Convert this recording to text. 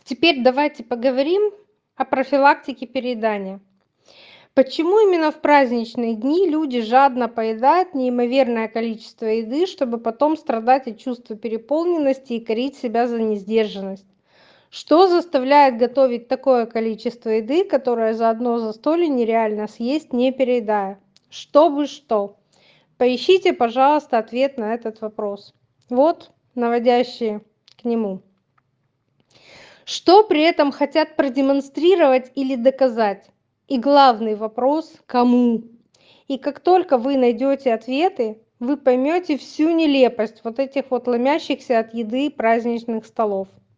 Теперь давайте поговорим о профилактике переедания. Почему именно в праздничные дни люди жадно поедают неимоверное количество еды, чтобы потом страдать от чувства переполненности и корить себя за несдержанность? Что заставляет готовить такое количество еды, которое за одно застолье нереально съесть, не переедая? Чтобы что? Поищите, пожалуйста, ответ на этот вопрос. Вот наводящие к нему. Что при этом хотят продемонстрировать или доказать? И главный вопрос – кому? И как только вы найдете ответы, вы поймете всю нелепость вот этих вот ломящихся от еды праздничных столов.